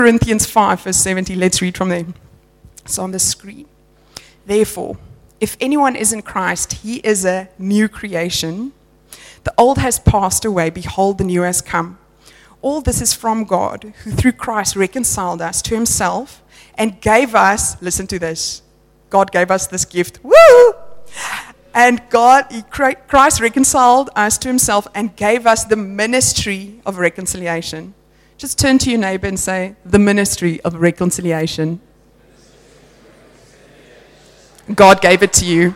Corinthians 5, verse 70. Let's read from there. It's on the screen. Therefore, if anyone is in Christ, he is a new creation. The old has passed away. Behold, the new has come. All this is from God, who through Christ reconciled us to himself and gave us, listen to this, God gave us this gift. Woo! And Christ reconciled us to himself and gave us the ministry of reconciliation. Just turn to your neighbor and say, the ministry of reconciliation. God gave it to you.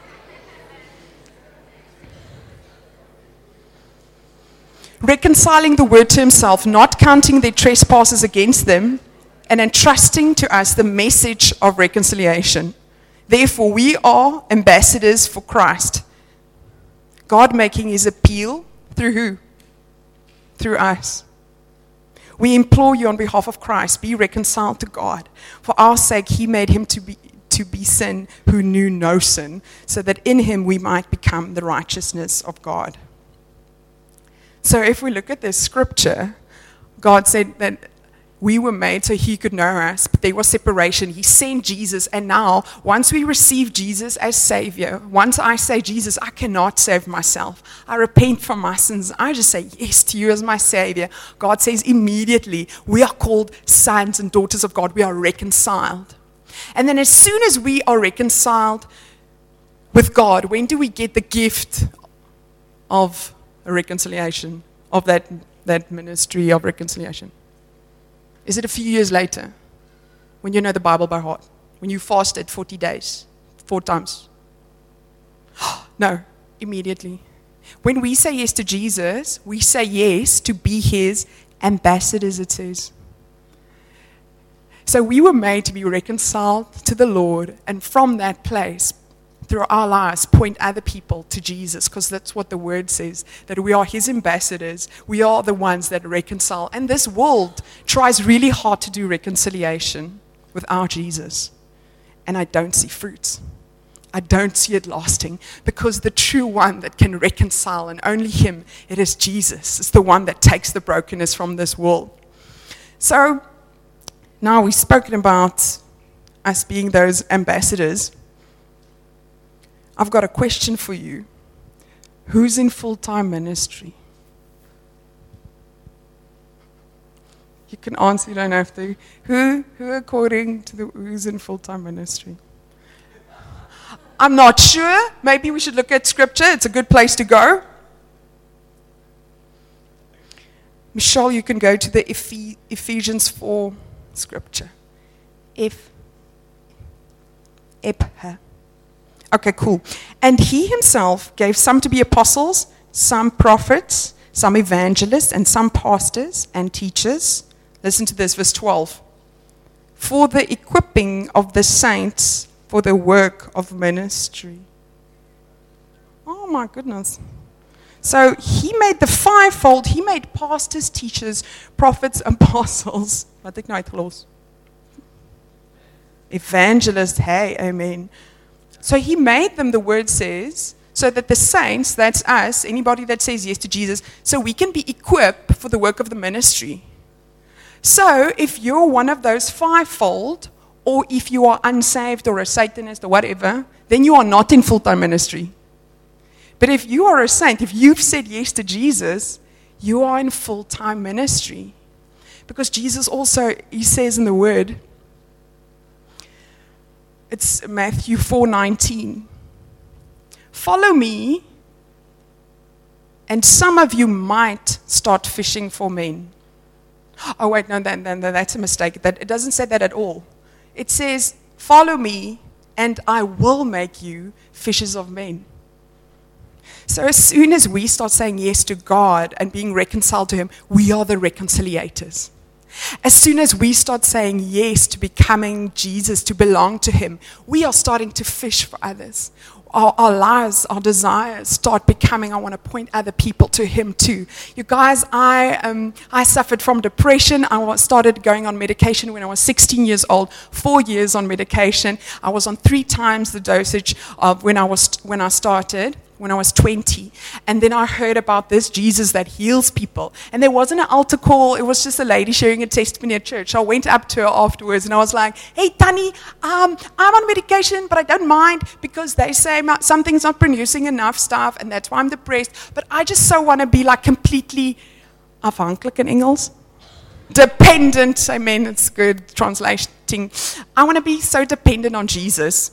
Reconciling the word to himself, not counting their trespasses against them, and entrusting to us the message of reconciliation. Therefore, we are ambassadors for Christ. God making his appeal through who? Through us. We implore you on behalf of Christ, be reconciled to God. For our sake, he made him to be sin who knew no sin, so that in him we might become the righteousness of God. So if we look at this scripture, God said that we were made so he could know us, but there was separation. He sent Jesus, and now, once we receive Jesus as Savior, once I say, Jesus, I cannot save myself. I repent from my sins. I just say yes to you as my Savior. God says immediately, we are called sons and daughters of God. We are reconciled. And then as soon as we are reconciled with God, when do we get the gift of reconciliation, of that ministry of reconciliation? Is it a few years later, when you know the Bible by heart, when you fasted 40 days, 4 times? No, immediately. When we say yes to Jesus, we say yes to be his ambassadors, it says. So we were made to be reconciled to the Lord, and from that place, through our lives, point other people to Jesus, because that's what the word says, that we are his ambassadors. We are the ones that reconcile. And this world tries really hard to do reconciliation without Jesus. And I don't see fruits. I don't see it lasting, because the true one that can reconcile, and only him, it is Jesus. It's the one that takes the brokenness from this world. So now we've spoken about us being those ambassadors. I've got a question for you. Who's in full-time ministry? You can answer, you don't have to. Who according to who's in full-time ministry? I'm not sure. Maybe we should look at scripture. It's a good place to go. Michelle, you can go to the Ephesians 4 scripture. Okay, cool. And he himself gave some to be apostles, some prophets, some evangelists, and some pastors and teachers. Listen to this, verse 12. For the equipping of the saints for the work of ministry. Oh my goodness. So he made the fivefold. He made pastors, teachers, prophets, apostles. Wat ek nou uitgelos? Evangelists, hey, amen. So he made them, the word says, so that the saints, that's us, anybody that says yes to Jesus, so we can be equipped for the work of the ministry. So if you're one of those fivefold, or if you are unsaved or a Satanist or whatever, then you are not in full-time ministry. But if you are a saint, if you've said yes to Jesus, you are in full-time ministry. Because Jesus also, he says in the word, it's Matthew 4:19. Follow me, and some of you might start fishing for men. Oh wait, no, that's a mistake. It doesn't say that at all. It says, follow me, and I will make you fishers of men. So as soon as we start saying yes to God and being reconciled to him, we are the reconciliators. As soon as we start saying yes to becoming Jesus, to belong to him, we are starting to fish for others. Our lives, our desires start becoming, I want to point other people to him too. You guys, I suffered from depression. I started going on medication when I was 16 years old, 4 years on medication. I was on 3 times the dosage of when I started. when I was 20. And then I heard about this Jesus that heals people. And there wasn't an altar call. It was just a lady sharing a testimony at church. So I went up to her afterwards and I was like, hey, Tanny, I'm on medication, but I don't mind because they say something's not producing enough stuff and that's why I'm depressed. But I just so want to be like completely afhankelijk in Engels. Dependent. Amen. It's good translating. I want to be so dependent on Jesus.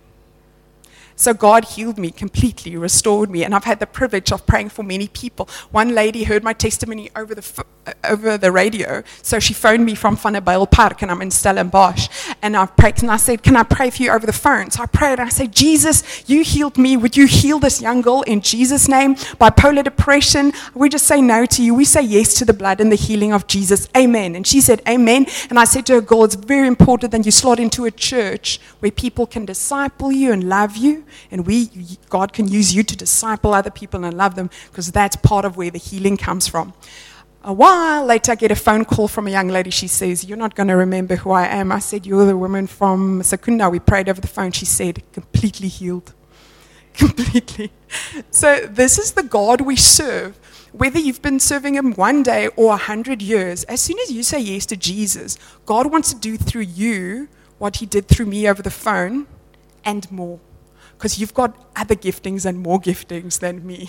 So God healed me completely, restored me, and I've had the privilege of praying for many people. One lady heard my testimony over the radio, so she phoned me from Van der Bijl Park, and I'm in Stellenbosch, and I prayed, and I said, can I pray for you over the phone? So I prayed, and I said, Jesus, you healed me. Would you heal this young girl in Jesus' name? Bipolar depression, we just say no to you. We say yes to the blood and the healing of Jesus. Amen. And she said, amen. And I said to her, girl, it's very important that you slot into a church where people can disciple you and love you. And God can use you to disciple other people and love them because that's part of where the healing comes from. A while later, I get a phone call from a young lady. She says, you're not going to remember who I am. I said, you're the woman from Secunda. We prayed over the phone. She said, completely healed. Completely. So this is the God we serve. Whether you've been serving him one day or 100 years, as soon as you say yes to Jesus, God wants to do through you what he did through me over the phone and more. Because you've got other giftings and more giftings than me.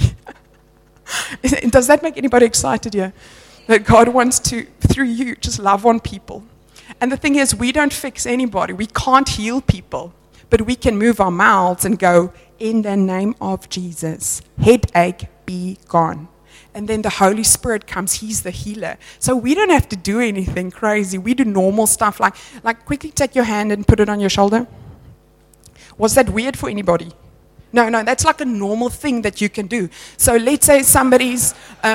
Does that make anybody excited here? That God wants to, through you, just love on people. And the thing is, we don't fix anybody. We can't heal people. But we can move our mouths and go, in the name of Jesus, headache be gone. And then the Holy Spirit comes. He's the healer. So we don't have to do anything crazy. We do normal stuff like quickly take your hand and put it on your shoulder. Was that weird for anybody? No, that's like a normal thing that you can do. So let's say somebody's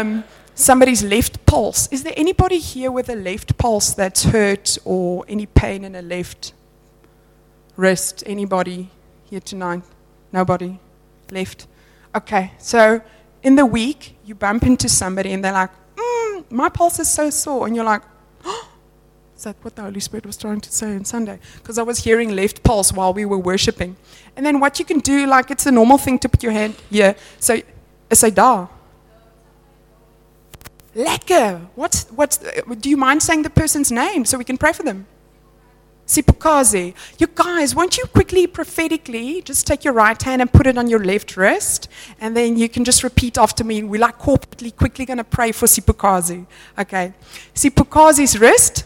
left pulse. Is there anybody here with a left pulse that's hurt or any pain in a left wrist? Anybody here tonight? Nobody? Left? Okay, so in the week, you bump into somebody and they're like, my pulse is so sore. And you're like, is that what the Holy Spirit was trying to say on Sunday? Because I was hearing left pulse while we were worshiping. And then what you can do, like it's a normal thing to put your hand here. So, say da. Lekker. Do you mind saying the person's name so we can pray for them? Sipukazi. You guys, won't you quickly, prophetically, just take your right hand and put it on your left wrist, and then you can just repeat after me. We're like corporately, quickly going to pray for Sipukazi. Okay. Sipukazi's wrist.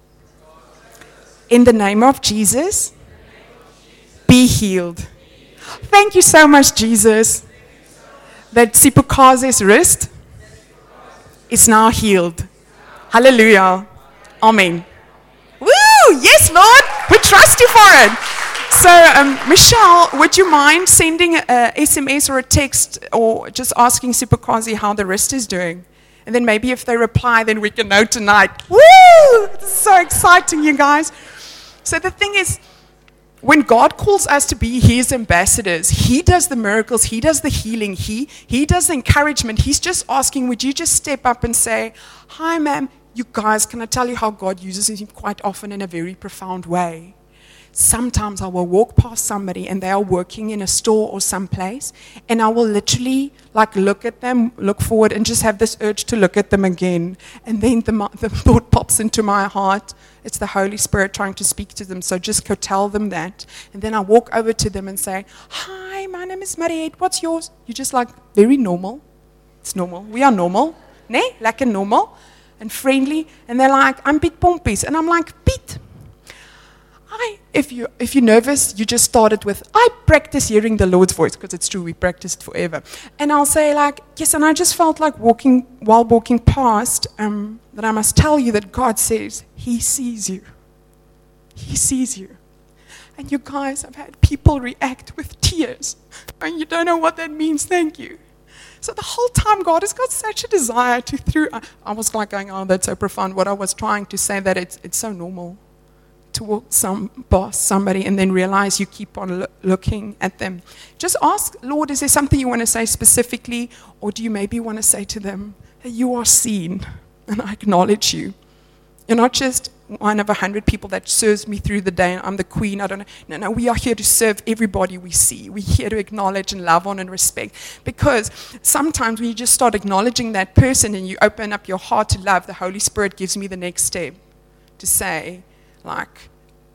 In the name of Jesus, be healed. Thank you so much, Jesus, that Sipukazi's wrist is now healed. Hallelujah. Amen. Woo! Yes, Lord. We trust you for it. So, Michelle, would you mind sending a SMS or a text or just asking Sipukazi how the wrist is doing? And then maybe if they reply, then we can know tonight. Woo! This is so exciting, you guys. So the thing is, when God calls us to be his ambassadors, he does the miracles, he does the healing, he does the encouragement. He's just asking, would you just step up and say, hi, ma'am, you guys, can I tell you how God uses him quite often in a very profound way? Sometimes I will walk past somebody and they are working in a store or someplace, and I will literally look at them, look forward, and just have this urge to look at them again. And then the thought pops into my heart. It's the Holy Spirit trying to speak to them, so just go tell them that. And then I walk over to them and say, hi, my name is Mariette, what's yours? You're just very normal. It's normal. We are normal. Ne? Lekker normal and friendly. And they're like, I'm Piet Pompies. And I'm like, Piet. If you're nervous, you just started with, I practice hearing the Lord's voice, because it's true, we practiced forever. And I'll say yes, and I just felt like while walking past, that I must tell you that God says, he sees you. He sees you. And you guys, I've had people react with tears, and you don't know what that means, thank you. So the whole time, God has got such a desire I was going, oh, that's so profound. What I was trying to say, that it's so normal to walk past somebody and then realize you keep on looking at them. Just ask, Lord, is there something you want to say specifically, or do you maybe want to say to them, hey, you are seen and I acknowledge you. You're not just one of 100 people that serves me through the day and I'm the queen, I don't know. No, we are here to serve everybody we see. We're here to acknowledge and love on and respect. Because sometimes when you just start acknowledging that person and you open up your heart to love, the Holy Spirit gives me the next step to say, like,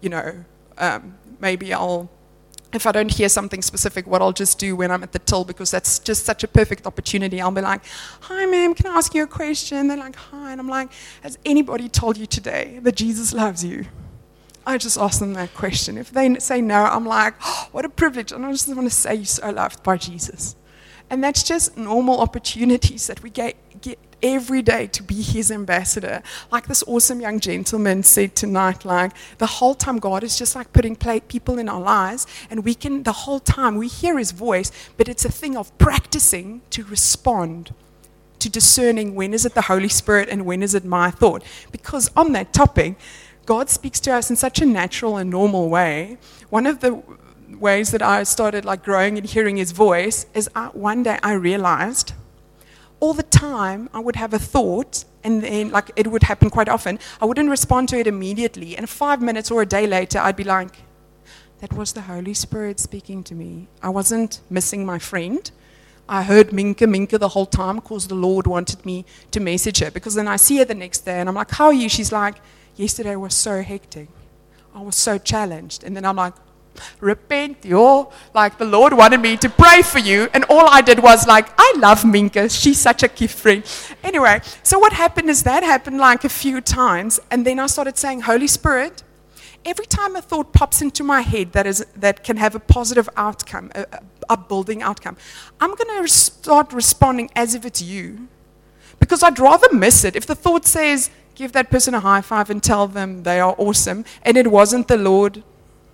maybe if I don't hear something specific, what I'll just do when I'm at the till, because that's just such a perfect opportunity. I'll be like, hi, ma'am, can I ask you a question? They're like, hi. And I'm like, has anybody told you today that Jesus loves you? I just ask them that question. If they say no, I'm like, oh, what a privilege. And I just want to say you're so loved by Jesus. And that's just normal opportunities that we get every day to be his ambassador. Like this awesome young gentleman said tonight, like the whole time God is just like putting people in our lives, and we can, the whole time we hear his voice, but it's a thing of practicing to respond, to discerning when is it the Holy Spirit and when is it my thought. Because on that topic, God speaks to us in such a natural and normal way. One of the ways that I started like growing and hearing his voice is one day I realized all the time I would have a thought, and then like it would happen quite often. I wouldn't respond to it immediately, and 5 minutes or a day later I'd be like, that was the Holy Spirit speaking to me. I wasn't missing my friend. I heard Minka the whole time because the Lord wanted me to message her. Because then I see her the next day and I'm like, how are you? She's like, yesterday was so hectic. I was so challenged. And then I'm like, repent, yo. Like the Lord wanted me to pray for you, and all I did was like, I love Minka. She's such a gift friend. Anyway, so what happened is that happened like a few times, and then I started saying, Holy Spirit, every time a thought pops into my head that can have a positive outcome, a upbuilding outcome, I'm going to start responding as if it's you, because I'd rather miss it. If the thought says, give that person a high five and tell them they are awesome, and it wasn't the Lord,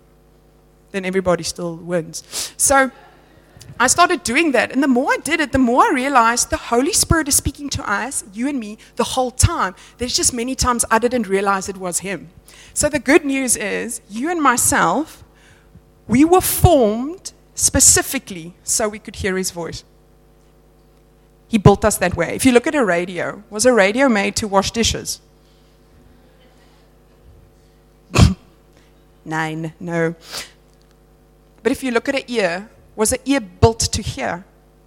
then everybody still wins. So I started doing that, and the more I did it, the more I realized the Holy Spirit is speaking to us, you and me, the whole time. There's just many times I didn't realize it was him. So the good news is, you and myself, we were formed specifically so we could hear his voice. He built us that way. If you look at a radio, was a radio made to wash dishes? No. But if you look at an ear, was an ear built to hear?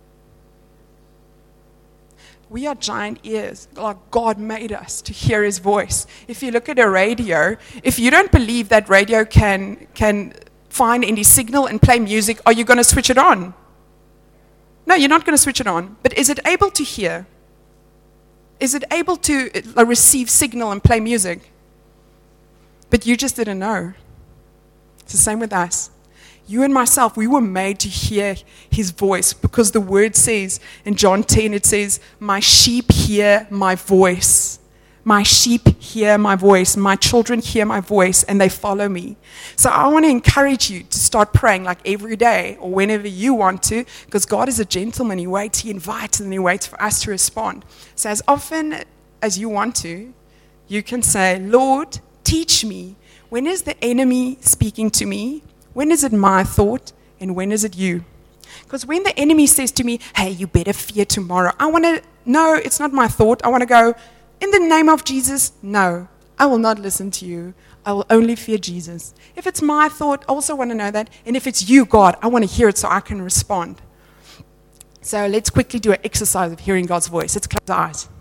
We are giant ears. Like God made us to hear his voice. If you look at a radio, if you don't believe that radio can find any signal and play music, are you going to switch it on? No, you're not going to switch it on. But is it able to hear? Is it able to receive signal and play music? But you just didn't know. It's the same with us. You and myself, we were made to hear his voice, because the word says in John 10, it says, my sheep hear my voice. My sheep hear my voice. My children hear my voice, and they follow me. So I want to encourage you to start praying like every day or whenever you want to, because God is a gentleman. He waits, he invites, and he waits for us to respond. So as often as you want to, you can say, Lord, teach me. When is the enemy speaking to me? When is it my thought, and when is it you? Because when the enemy says to me, hey, you better fear tomorrow, I want to, no, it's not my thought. I want to go, in the name of Jesus, no, I will not listen to you. I will only fear Jesus. If it's my thought, I also want to know that. And if it's you, God, I want to hear it so I can respond. So let's quickly do an exercise of hearing God's voice. Let's close our eyes.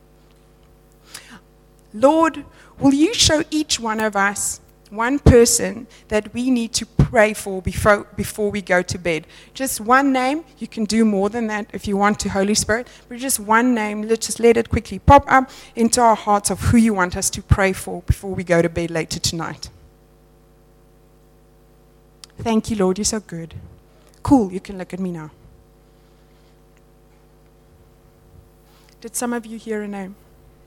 Lord, will you show each one of us one person that we need to pray for before we go to bed? Just one name. You can do more than that if you want to, Holy Spirit. But just one name. Let's just let it quickly pop up into our hearts of who you want us to pray for before we go to bed later tonight. Thank you, Lord. You're so good. Cool. You can look at me now. Did some of you hear a name?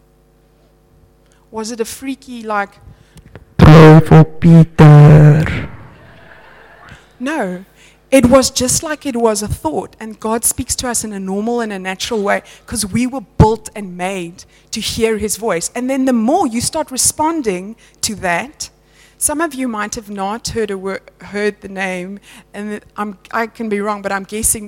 Was it a freaky, like, pray for Peter? No, it was just like it was a thought, and God speaks to us in a normal and a natural way, because we were built and made to hear his voice. And then the more you start responding to that, some of you might have not heard the name, and I can be wrong, but I'm guessing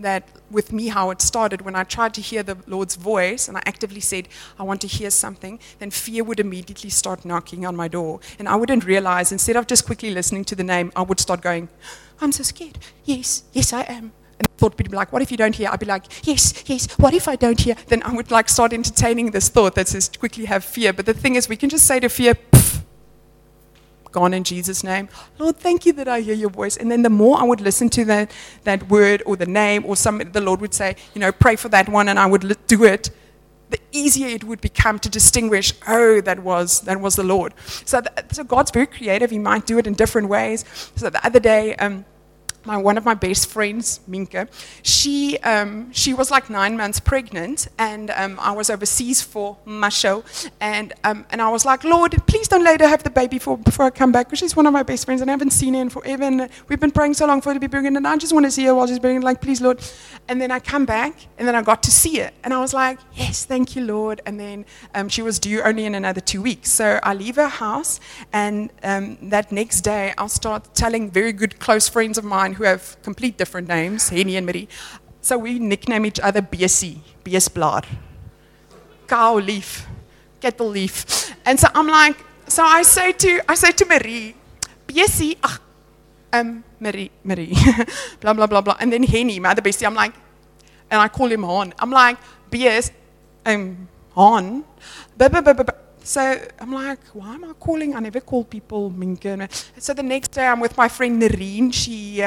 that with me, how it started, when I tried to hear the Lord's voice and I actively said, I want to hear something, then fear would immediately start knocking on my door. And I wouldn't realize, instead of just quickly listening to the name, I would start going, I'm so scared. Yes, I am. And the thought would be like, what if you don't hear? I'd be like, yes, what if I don't hear? Then I would like start entertaining this thought that says, quickly have fear. But the thing is, we can just say to fear, gone in Jesus' name. Lord, thank you that I hear your voice. And then the more I would listen to that word or the name or the Lord would say, pray for that one, and I would do it, the easier it would become to distinguish, that was the Lord. So God's very creative. He might do it in different ways. So the other day, one of my best friends, Minka, she was like 9 months pregnant, and I was overseas for my show, and I was like, Lord, please don't let her have the baby before I come back, because she's one of my best friends, and I haven't seen her in forever, and we've been praying so long for her to be pregnant, and I just want to see her while she's pregnant, like, please, Lord. And then I come back, and then I got to see her, and I was like, yes, thank you, Lord. And then she was due only in another 2 weeks, so I leave her house, and that next day, I'll start telling very good close friends of mine who have complete different names, Henny and Marie. So we nickname each other Besie, Beesblaar, Cow Leaf, Kettle Leaf. And so I'm like, so I say to Marie, Besie, Marie, blah, blah, blah, blah. And then Henny, my other bestie, I'm like, and I call him Han. I'm like, Bees, Han. So I'm like, why am I calling? I never call people Minka. So the next day I'm with my friend Nereen. She,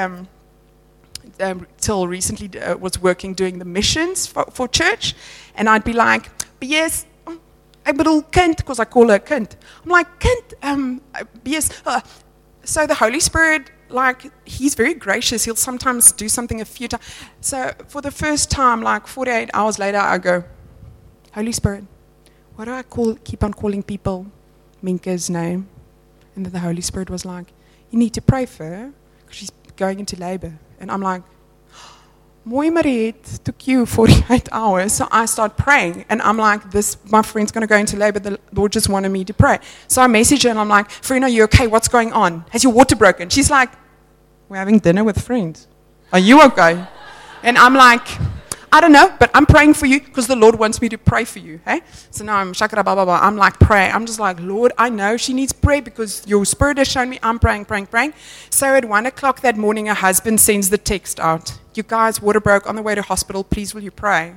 till recently, was working doing the missions for church. And I'd be like, Bees, I bedoel kind, because I call her kind. I'm like, kind, Bees. So the Holy Spirit, like, he's very gracious. He'll sometimes do something a few times. So for the first time, like 48 hours later, I go, Holy Spirit, why do I keep on calling people Minka's name? And then the Holy Spirit was like, you need to pray for her, because she's going into labor. And I'm like, Mooi Marie, it took you 48 hours. So I start praying, and I'm like, my friend's going to go into labor. The Lord just wanted me to pray. So I message her, and I'm like, friend, are you okay? What's going on? Has your water broken? She's like, we're having dinner with friends. Are you okay? And I'm like, I don't know, but I'm praying for you because the Lord wants me to pray for you. Hey? So now I'm like praying. I'm just like, Lord, I know she needs prayer because your Spirit has shown me. I'm praying. So at 1 o'clock that morning, her husband sends the text out. You guys, water broke on the way to hospital. Please, will you pray?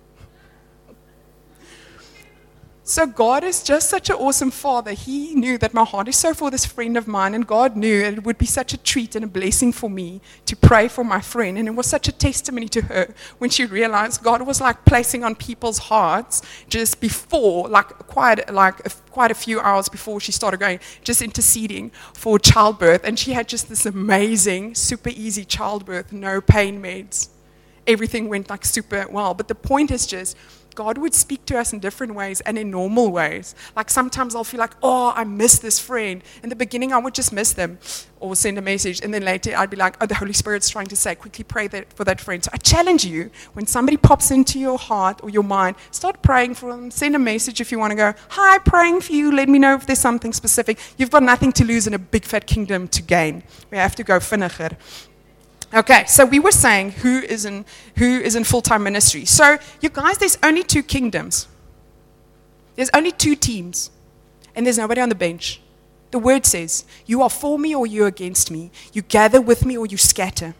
So God is just such an awesome Father. He knew that my heart is so for this friend of mine, and God knew it would be such a treat and a blessing for me to pray for my friend. And it was such a testimony to her when she realized God was like placing on people's hearts just before, quite a few hours before she started going, just interceding for childbirth. And she had just this amazing, super easy childbirth, no pain meds. Everything went like super well. But the point is just, God would speak to us in different ways and in normal ways. Like sometimes I'll feel like, I miss this friend. In the beginning, I would just miss them or send a message. And then later, I'd be like, the Holy Spirit's trying to say, quickly pray for that friend. So I challenge you, when somebody pops into your heart or your mind, start praying for them. Send a message if you want to go, hi, praying for you. Let me know if there's something specific. You've got nothing to lose and a big fat kingdom to gain. We have to go vinniger. Okay, so we were saying who is in full-time ministry. So, you guys, there's only 2 kingdoms. There's only 2 teams. And there's nobody on the bench. The word says, you are for me or you're against me. You gather with me or you scatter.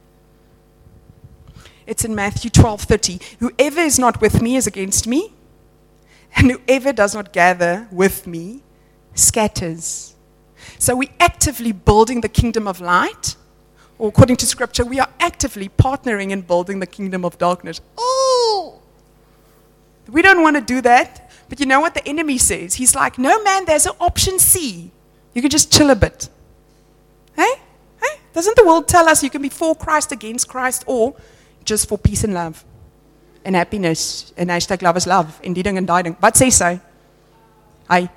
It's in Matthew 12:30. Whoever is not with me is against me. And whoever does not gather with me scatters. So we're actively building the kingdom of light. Or according to Scripture, we are actively partnering in building the kingdom of darkness. Oh! We don't want to do that. But you know what the enemy says? He's like, no, man, there's an option C. You can just chill a bit. Hey? Doesn't the world tell us you can be for Christ, against Christ, or just for peace and love? And happiness. And hashtag love is love. En die ding en die ding. Wat sê sy? Hy.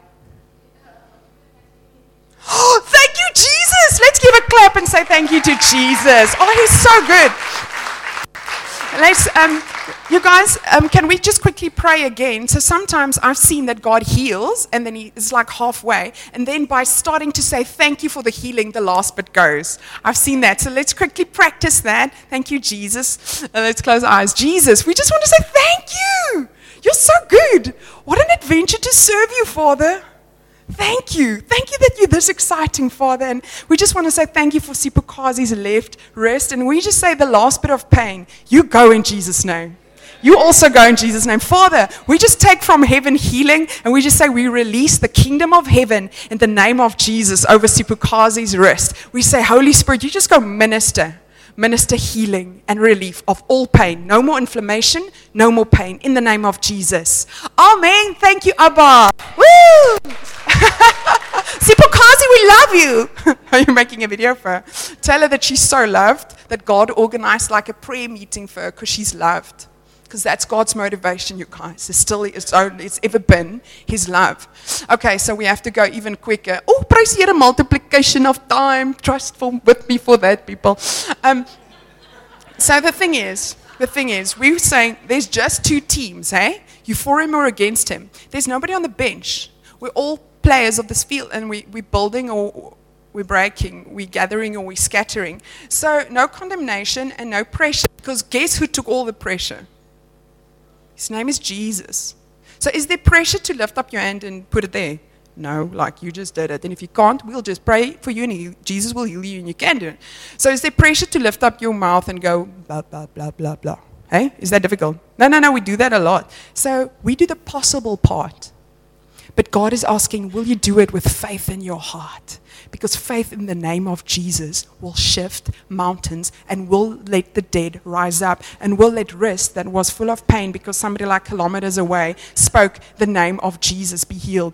Oh, thank you, Jesus. Let's give a clap and say thank you to Jesus. Oh, he's so good. You guys, can we just quickly pray again? So sometimes I've seen that God heals, and then he is like halfway. And then by starting to say, thank you for the healing, the last bit goes. I've seen that. So let's quickly practice that. Thank you, Jesus. Let's close our eyes. Jesus, we just want to say thank you. You're so good. What an adventure to serve you, Father. Thank you. Thank you that you're this exciting, Father. And we just want to say thank you for Sipukazi's left wrist. And we just say the last bit of pain, you go in Jesus' name. You also go in Jesus' name. Father, we just take from heaven healing, and we just say we release the kingdom of heaven in the name of Jesus over Sipukazi's wrist. We say, Holy Spirit, you just go minister healing and relief of all pain. No more inflammation, no more pain, in the name of Jesus. Amen. Thank you, Abba. Woo! Sipukazi, we love you. Are you making a video for her? Tell her that she's so loved, that God organized like a prayer meeting for her because she's loved. Because that's God's motivation, you guys. It's ever been His love. Okay, so we have to go even quicker. Oh, praise here a multiplication of time. Trust with me for that, people. So the thing is, we're saying there's just two teams, eh? You for him or against him. There's nobody on the bench. We're all players of this field, and we're building or we're breaking, we're gathering or we're scattering. So no condemnation and no pressure, because guess who took all the pressure? His name is Jesus. So is there pressure to lift up your hand and put it there? No, like you just did it. And if you can't, we'll just pray for you and Jesus will heal you and you can do it. So is there pressure to lift up your mouth and go blah, blah, blah, blah, blah? Hey, is that difficult? No, we do that a lot. So we do the possible part. But God is asking, will you do it with faith in your heart? Because faith in the name of Jesus will shift mountains and will let the dead rise up and will let wrist that was full of pain because somebody like kilometers away spoke the name of Jesus be healed.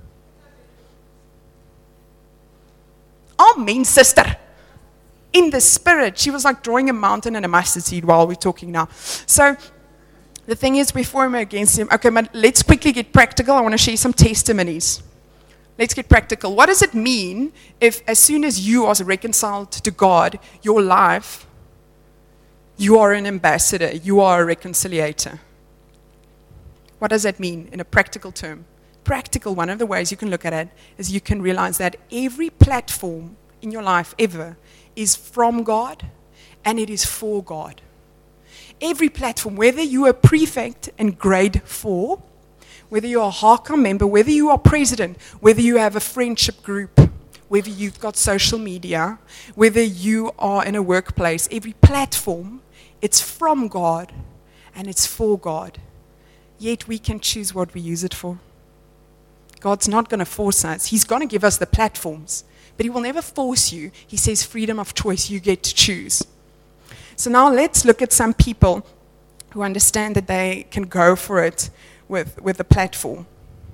Amen, sister. In the spirit, she was like drawing a mountain and a mustard seed while we're talking now. So the thing is, we're for him or against him. Okay, but let's quickly get practical. I want to share some testimonies. Let's get practical. What does it mean if as soon as you are reconciled to God, your life, you are an ambassador, you are a reconciliator? What does that mean in a practical term? Practical, one of the ways you can look at it is you can realize that every platform in your life ever is from God and it is for God. Every platform, whether you are prefect in grade 4, whether you're a HARCOM member, whether you are president, whether you have a friendship group, whether you've got social media, whether you are in a workplace, every platform, it's from God and it's for God. Yet we can choose what we use it for. God's not going to force us. He's going to give us the platforms, but He will never force you. He says freedom of choice, you get to choose. So now let's look at some people who understand that they can go for it with the platform.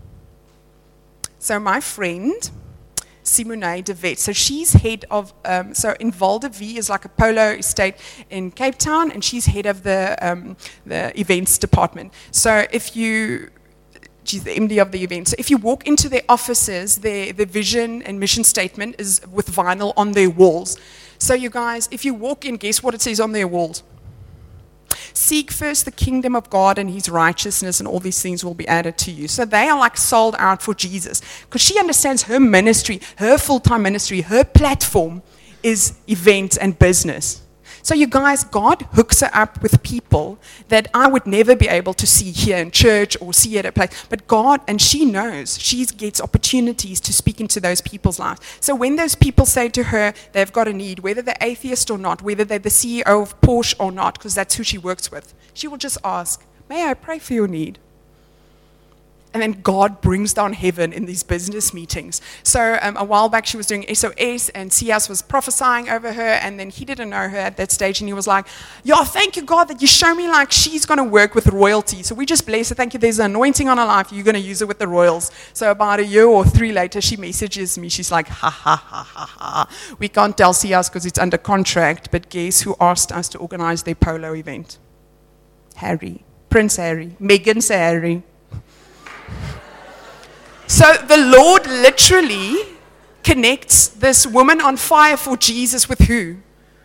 So my friend, Simone de Wet, so she's head of, so Invalde V is like a polo estate in Cape Town, and she's head of the events department. So she's the MD of the event. So if you walk into their offices, their vision and mission statement is with vinyl on their walls. So you guys, if you walk in, guess what it says on their walls? Seek first the kingdom of God and His righteousness, and all these things will be added to you. So they are like sold out for Jesus, because she understands her ministry, her full-time ministry, her platform is events and business. So you guys, God hooks her up with people that I would never be able to see here in church or see at a place. But God, and she knows, she gets opportunities to speak into those people's lives. So when those people say to her they've got a need, whether they're atheist or not, whether they're the CEO of Porsche or not, because that's who she works with, she will just ask, may I pray for your need? And then God brings down heaven in these business meetings. So a while back she was doing SOS, and Sias was prophesying over her, and then he didn't know her at that stage, and he was like, yeah, thank you, God, that you show me like she's going to work with royalty. So we just bless her. Thank you, there's an anointing on her life. You're going to use her with the royals. So about a year or 3 later, she messages me. She's like, ha, ha, ha, ha, ha. We can't tell Sias because it's under contract, but guess who asked us to organize their polo event? Harry. Prince Harry. Meghan's Harry. So the Lord literally connects this woman on fire for Jesus with who?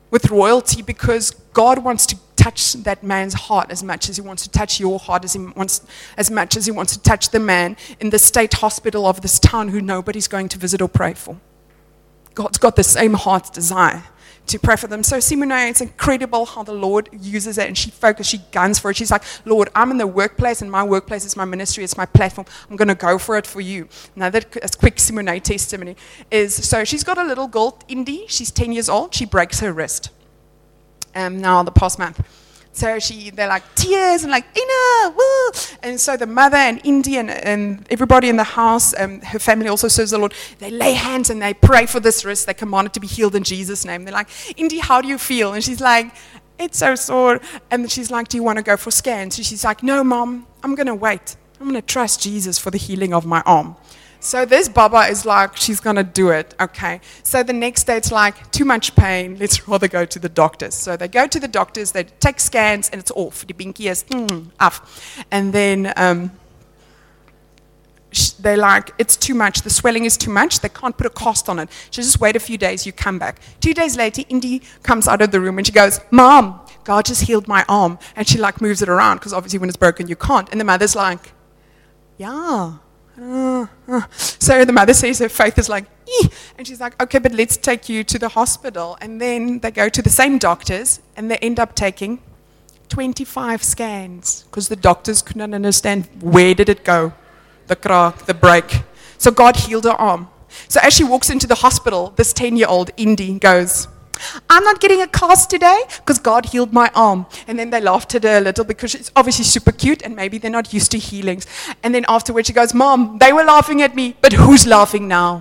with royalty because God wants to touch that man's heart as much as he wants to touch your heart, as much as he wants to touch the man in the state hospital of this town who nobody's going to visit or pray for. God's got the same heart's desire to pray for them. So Simone, it's incredible how the Lord uses it, and she guns for it. She's like, Lord, I'm in the workplace, and my workplace is my ministry, it's my platform. I'm going to go for it for you. Another quick Simone testimony is, so she's got a little girl, Indy, she's 10 years old, she breaks her wrist. Now the past month. So they're like tears and like, Ina, woo! And so the mother and Indy and everybody in the house, her family also serves the Lord, they lay hands and they pray for this wrist. They command it to be healed in Jesus' name. They're like, Indy, how do you feel? And she's like, it's so sore. And she's like, do you want to go for scans? So she's like, no, Mom, I'm going to wait. I'm going to trust Jesus for the healing of my arm. So this Baba is like, she's going to do it. Okay. So the next day it's like, too much pain. Let's rather go to the doctors. So they go to the doctors, they take scans, and it's off. The binky is off. And then they're like, it's too much. The swelling is too much. They can't put a cast on it. So just wait a few days, you come back. 2 days later, Indy comes out of the room and she goes, Mom, God just healed my arm. And she like moves it around because obviously when it's broken, you can't. And the mother's like, yeah. So the mother says her faith is like, and she's like, okay, but let's take you to the hospital. And then they go to the same doctors and they end up taking 25 scans because the doctors couldn't understand where did it go, the crack, the break. So God healed her arm. So as she walks into the hospital, this 10-year-old Indy goes, I'm not getting a cast today because God healed my arm. And then they laughed at her a little because she's obviously super cute and maybe they're not used to healings. And then afterwards she goes, Mom, they were laughing at me, but who's laughing now?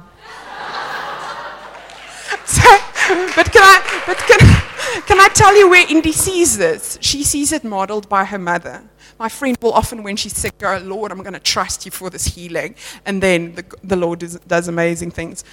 But can I tell you where Indy sees this? She sees it modeled by her mother. My friend will often, when she's sick, go, Lord, I'm going to trust you for this healing. And then the Lord does amazing things.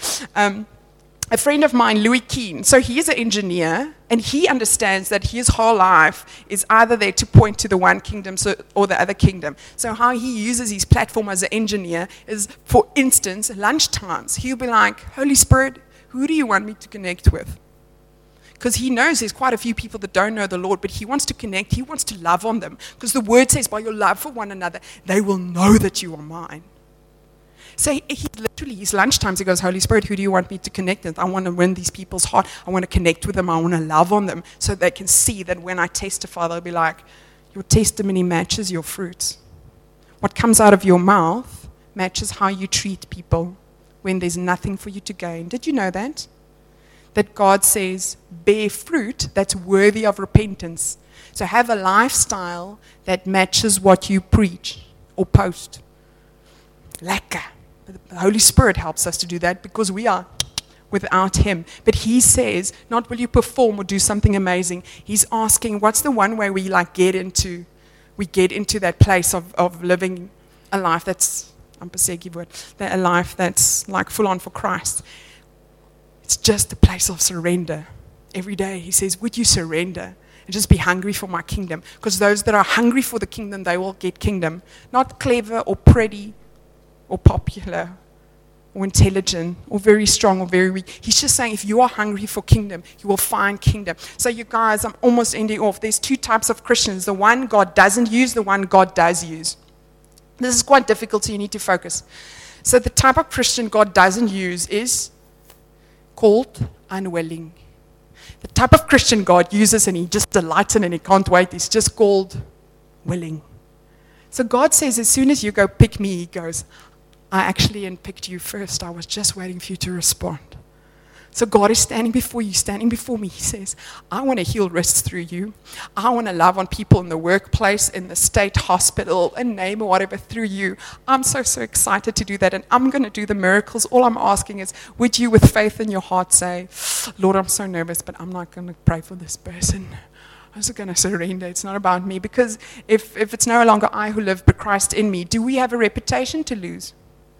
A friend of mine, Louis Keane, so he is an engineer, and he understands that his whole life is either there to point to the one kingdom or the other kingdom. So how he uses his platform as an engineer is, for instance, lunchtimes. He'll be like, Holy Spirit, who do you want me to connect with? Because he knows there's quite a few people that don't know the Lord, but he wants to connect, he wants to love on them. Because the word says, by your love for one another, they will know that you are mine. So he literally, his lunchtimes, he goes, Holy Spirit, who do you want me to connect with? I want to win these people's heart. I want to connect with them. I want to love on them so they can see that when I testify, they'll be like, your testimony matches your fruits. What comes out of your mouth matches how you treat people when there's nothing for you to gain. Did you know that? That God says, bear fruit that's worthy of repentance. So have a lifestyle that matches what you preach or post. Lekker. The Holy Spirit helps us to do that because we are without Him. But He says, not will you perform or do something amazing. He's asking, what's the one way we get into that place of living a life that's, a life that's like full on for Christ. It's just a place of surrender. Every day He says, would you surrender? And just be hungry for my kingdom. Because those that are hungry for the kingdom, they will get kingdom. Not clever or pretty, or popular, or intelligent, or very strong, or very weak. He's just saying, if you are hungry for kingdom, you will find kingdom. So you guys, I'm almost ending off. There's two types of Christians. The one God doesn't use, the one God does use. This is quite difficult, so you need to focus. So the type of Christian God doesn't use is called unwilling. The type of Christian God uses, and He just delights in and He can't wait, is just called willing. So God says, as soon as you go pick me, He goes, I actually picked you first. I was just waiting for you to respond. So God is standing before you, standing before me. He says, I want to heal wrists through you. I want to love on people in the workplace, in the state hospital, a name or whatever through you. I'm so excited to do that, and I'm going to do the miracles. All I'm asking is, would you with faith in your heart say, Lord, I'm so nervous, but I'm not going to pray for this person. I'm just going to surrender. It's not about me. Because if it's no longer I who live, but Christ in me, do we have a reputation to lose?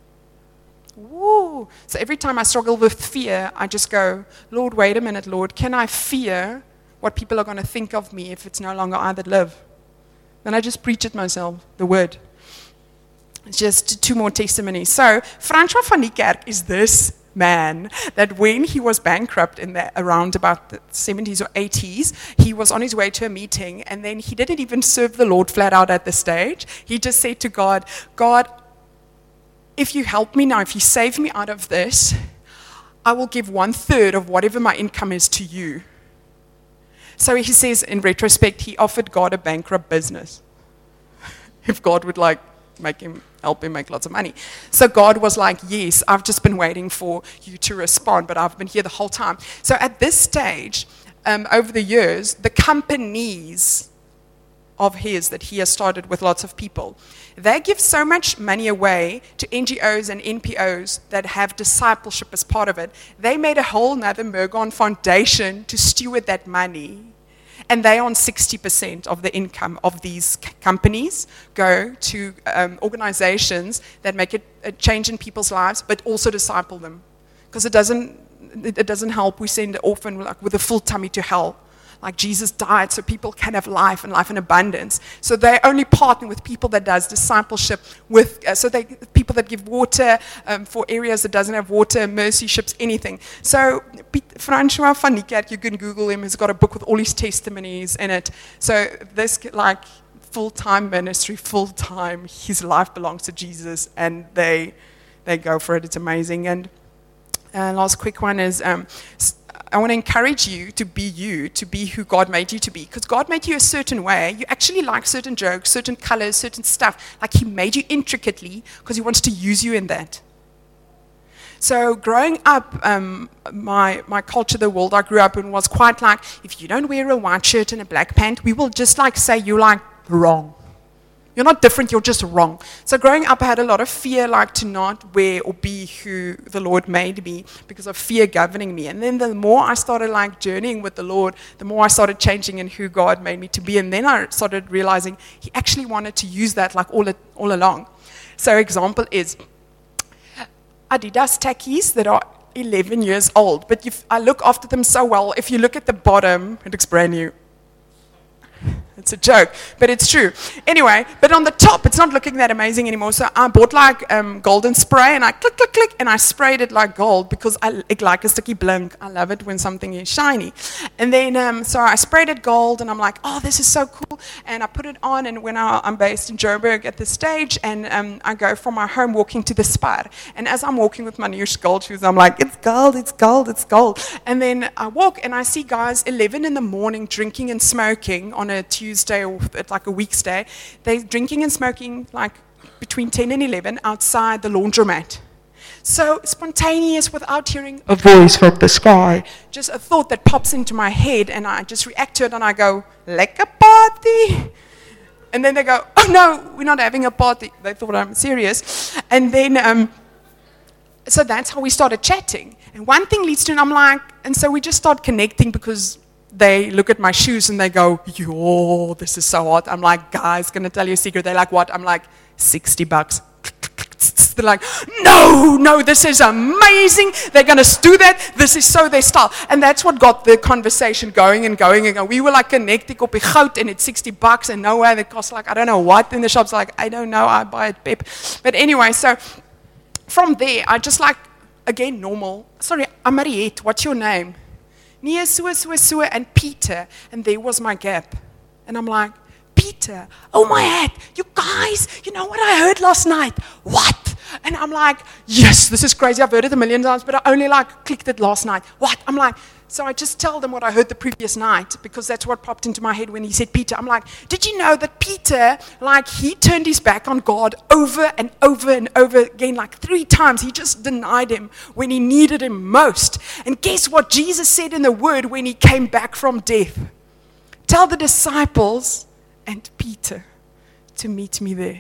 Woo. So every time I struggle with fear, I just go, Lord, wait a minute, Lord. Can I fear what people are going to think of me if it's no longer I that live? Then I just preach it myself, the word. It's just two more testimonies. So Francois van die Kerk is this man that when he was bankrupt around about the 70s or 80s, he was on his way to a meeting, and then he didn't even serve the Lord flat out at the stage. He just said to God, God, if you help me now, if you save me out of this, I will give 1/3 of whatever my income is to you. So he says, in retrospect, he offered God a bankrupt business. If God would help him make lots of money. So God was like, yes, I've just been waiting for you to respond, but I've been here the whole time. So at this stage, over the years, the companies of his that he has started with lots of people, they give so much money away to NGOs and NPOs that have discipleship as part of it. They made a whole nother Mergon Foundation to steward that money. And they on 60% of the income of these companies go to organizations that make a change in people's lives, but also disciple them. Because it doesn't help we send an orphan with a full tummy to hell. Like Jesus died so people can have life and life in abundance. So they only partner with people that does discipleship with, people that give water for areas that doesn't have water, mercy ships, anything. So Francois van Niekerk, you can Google him, he's got a book with all his testimonies in it. So this full-time ministry, full-time, his life belongs to Jesus, and they go for it. It's amazing. And last quick one is, I want to encourage you, to be who God made you to be. Because God made you a certain way. You actually like certain jokes, certain colors, certain stuff. Like he made you intricately because he wants to use you in that. So growing up, my culture, the world I grew up in was quite like, if you don't wear a white shirt and a black pant, we will just say you're wrong. You're not different, you're just wrong. So growing up, I had a lot of fear, to not wear or be who the Lord made me because of fear governing me. And then the more I started journeying with the Lord, the more I started changing in who God made me to be. And then I started realizing he actually wanted to use that all along. So example is Adidas tackies that are 11 years old. But I look after them so well. If you look at the bottom, it looks brand new. It's a joke, but it's true. Anyway, but on the top, it's not looking that amazing anymore. So I bought golden spray, and I click, click, click, and I sprayed it like gold because I like a sticky blink. I love it when something is shiny. And then, so I sprayed it gold, and I'm like, oh, this is so cool. And I put it on, and when I'm based in Joburg at this stage, and I go from my home walking to the Spar. And as I'm walking with my new gold shoes, I'm like, it's gold, it's gold, it's gold. And then I walk, and I see guys 11 in the morning drinking and smoking on a Tuesday or a weekday. They're drinking and smoking between 10 and 11 outside the laundromat. So spontaneous, without hearing a voice from the sky, just a thought that pops into my head, and I just react to it, and I go, lekker party. And then they go, oh no, we're not having a party. They thought I'm serious. And then, so that's how we started chatting. And one thing leads to, and so we just start connecting because they look at my shoes and they go, yo, this is so hot. I'm like, guys, gonna tell you a secret. They're like, what? I'm like, $60. They're like, no, this is amazing. They're gonna do that. This is so their style. And that's what got the conversation going and going. And we were connecting op die goud, and it's $60, and no way, it costs I don't know what in the shops. I don't know, I buy it, Pep. But anyway, so from there, I just again, normal. Sorry, I'm Mariette. What's your name? Nee, so, and Peter. And there was my gap. And I'm like, Peter, oh my head, you guys, you know what I heard last night? What? And I'm like, yes, this is crazy. I've heard it a million times, but I only clicked it last night. What? I'm like, so I just tell them what I heard the previous night, because that's what popped into my head when he said Peter. I'm like, did you know that Peter, he turned his back on God over and over and over again, 3 times. He just denied him when he needed him most. And guess what Jesus said in the Word when he came back from death? Tell the disciples and Peter to meet me there.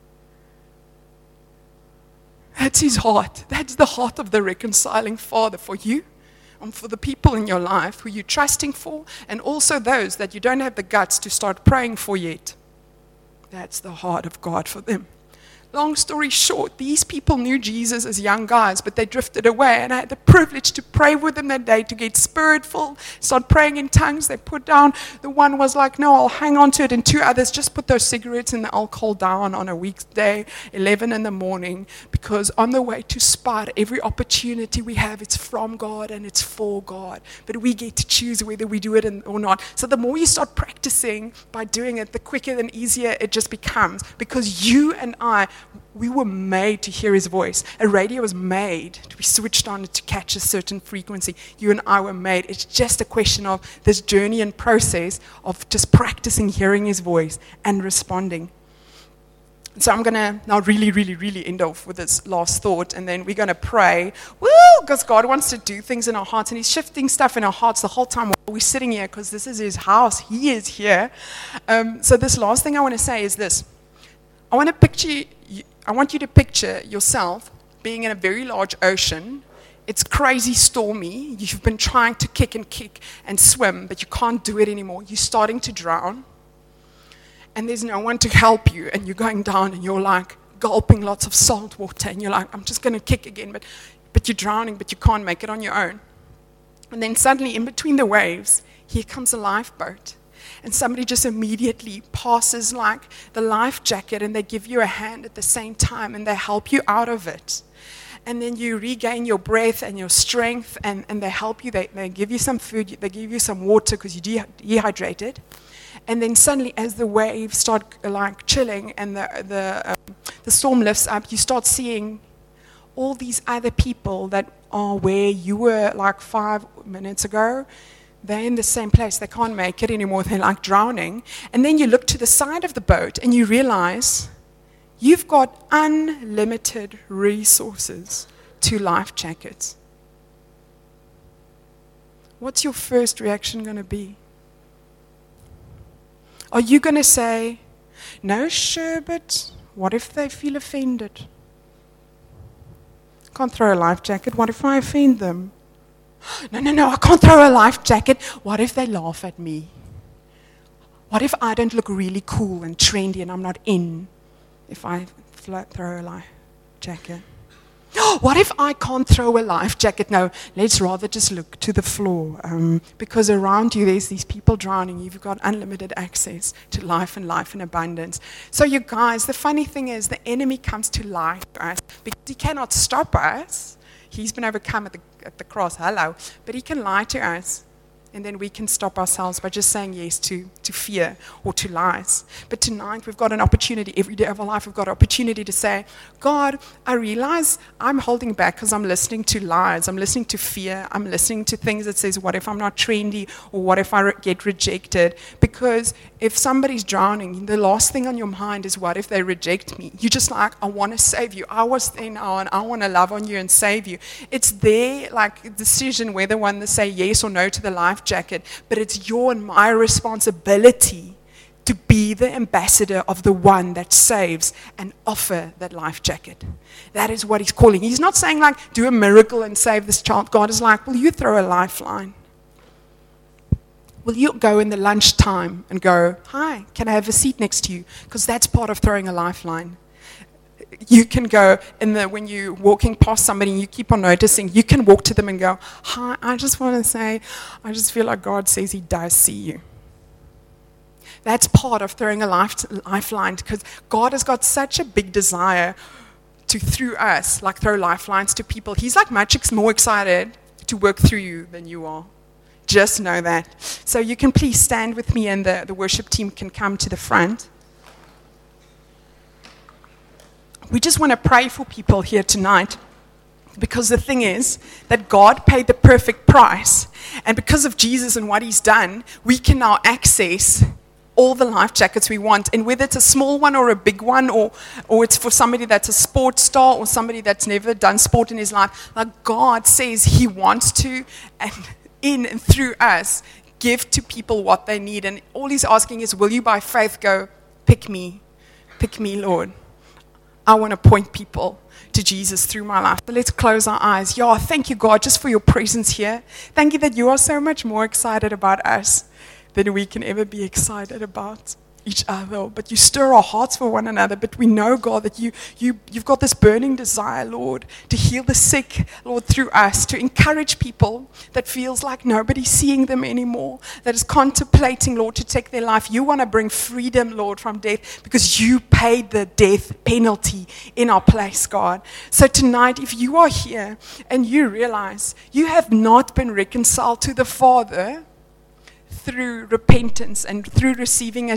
That's his heart. That's the heart of the reconciling Father for you and for the people in your life who you're trusting for, and also those that you don't have the guts to start praying for yet. That's the heart of God for them. long story short, these people knew Jesus as young guys, but they drifted away. And I had the privilege to pray with them that day to get spirit-filled, start praying in tongues. They put down, the one was like, no, I'll hang on to it. And two others just put those cigarettes and the alcohol down on a weekday, 11 in the morning, because on the way to Spot, every opportunity we have, it's from God and it's for God. But we get to choose whether we do it or not. So the more you start practicing by doing it, the quicker and easier it just becomes. Because you and I, we were made to hear his voice. A radio was made to be switched on to catch a certain frequency. You and I were made. It's just a question of this journey and process of just practicing hearing his voice and responding. So I'm going to now really end off with this last thought, and then we're going to pray. Woo! Because God wants to do things in our hearts, and he's shifting stuff in our hearts the whole time while we're sitting here, because this is his house. He is here. So this last thing I want to say is this. I want you to picture yourself being in a very large ocean. It's crazy stormy. You've been trying to kick and swim, but you can't do it anymore. You're starting to drown. And there's no one to help you, and you're going down, and you're like gulping lots of salt water, and you're like, I'm just going to kick again, but you're drowning, but you can't make it on your own. And then suddenly, in between the waves, here comes a lifeboat, and somebody just immediately passes like the life jacket, and they give you a hand at the same time, and they help you out of it. And then you regain your breath and your strength, and they help you. They give you some food, they give you some water because you're dehydrated. And then suddenly, as the waves start like chilling and the storm lifts up, you start seeing all these other people that are where you were like 5 minutes ago. They're in the same place. They can't make it anymore. They're like drowning. And then you look to the side of the boat and you realize you've got unlimited resources to life jackets. What's your first reaction going to be? Are you going to say, no, sure, but what if they feel offended? Can't throw a life jacket. What if I offend them? No, I can't throw a life jacket. What if they laugh at me? What if I don't look really cool and trendy and I'm not in if I throw a life jacket? What if I can't throw a life jacket? No, let's rather just look to the floor. Because around you, there's these people drowning. You've got unlimited access to life and life in abundance. So you guys, the funny thing is the enemy comes to lie to us because he cannot stop us. He's been overcome at the cross. Hello. But he can lie to us. And then we can stop ourselves by just saying yes to fear or to lies. But tonight we've got an opportunity, every day of our life we've got an opportunity to say, God, I realize I'm holding back because I'm listening to lies. I'm listening to fear. I'm listening to things that says, what if I'm not trendy? Or what if I get rejected? Because if somebody's drowning, the last thing on your mind is, what if they reject me? You're just like, I want to save you. I was there now and I want to love on you and save you. It's their like decision whether one to say yes or no to the life jacket, but it's your and my responsibility to be the ambassador of the one that saves and offer that life jacket. That is what he's calling. He's not saying like, do a miracle and save this child. God is like, will you throw a lifeline? Will you go in the lunchtime and go, hi, can I have a seat next to you? Because that's part of throwing a lifeline. You can go when you're walking past somebody and you keep on noticing, you can walk to them and go, hi, I just want to say, I just feel like God says he does see you. That's part of throwing a lifeline, because God has got such a big desire to, through us, like throw lifelines to people. He's like much more excited to work through you than you are. Just know that. So you can please stand with me, and the worship team can come to the front. We just want to pray for people here tonight, because the thing is that God paid the perfect price, and because of Jesus and what he's done, we can now access all the life jackets we want. And whether it's a small one or a big one, or it's for somebody that's a sports star or somebody that's never done sport in his life, like God says he wants to, and in and through us, give to people what they need. And all he's asking is, will you by faith go, pick me, Lord. I want to point people to Jesus through my life. So let's close our eyes. Yeah, thank you, God, just for your presence here. Thank you that you are so much more excited about us than we can ever be excited about each other, but you stir our hearts for one another. But we know, God, that you've got this burning desire, Lord, to heal the sick, Lord, through us, to encourage people that feels like nobody's seeing them anymore, that is contemplating, Lord, to take their life. You want to bring freedom, Lord, from death because you paid the death penalty in our place, God. So tonight, if you are here and you realize you have not been reconciled to the Father through repentance and through receiving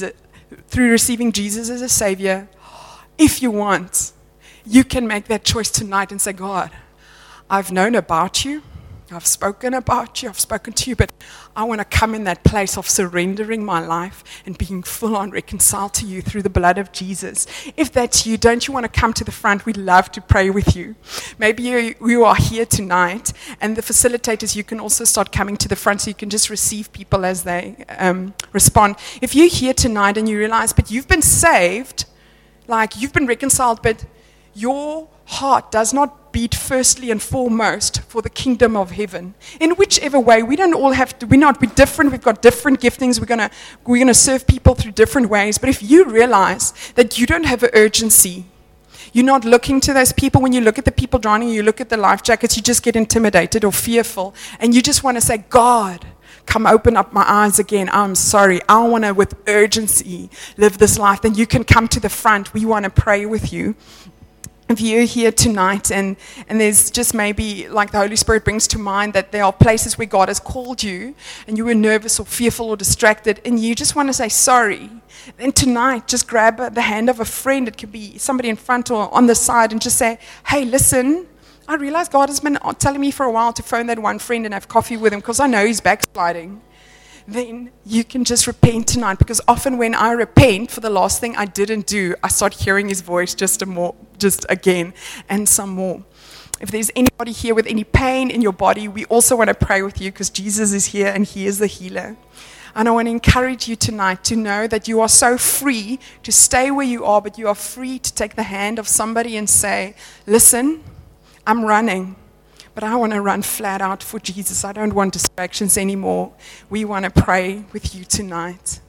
Jesus as a Savior, if you want, you can make that choice tonight and say, God, I've known about you, I've spoken about you, I've spoken to you, but I want to come in that place of surrendering my life and being full on reconciled to you through the blood of Jesus. If that's you, don't you want to come to the front? We'd love to pray with you. Maybe you are here tonight, and the facilitators, you can also start coming to the front so you can just receive people as they respond. If you're here tonight and you realize, but you've been saved, like you've been reconciled, but your heart does not beat firstly and foremost for the kingdom of heaven. In whichever way, we don't all have to, we're different, we've got different giftings, we're gonna serve people through different ways. But if you realize that you don't have an urgency, you're not looking to those people, when you look at the people drowning, you look at the life jackets, you just get intimidated or fearful, and you just want to say, God, come open up my eyes again. I'm sorry. I want to, with urgency, live this life. Then you can come to the front. We want to pray with you. If you're here tonight and there's just maybe like the Holy Spirit brings to mind that there are places where God has called you and you were nervous or fearful or distracted and you just want to say sorry, then tonight just grab the hand of a friend. It could be somebody in front or on the side and just say, hey, listen, I realize God has been telling me for a while to phone that one friend and have coffee with him because I know he's backsliding. Then you can just repent tonight, because often when I repent for the last thing I didn't do, I start hearing his voice just again and some more. If there's anybody here with any pain in your body, we also want to pray with you because Jesus is here and he is the healer. And I want to encourage you tonight to know that you are so free to stay where you are, but you are free to take the hand of somebody and say, listen, I'm running. But I want to run flat out for Jesus. I don't want distractions anymore. We want to pray with you tonight.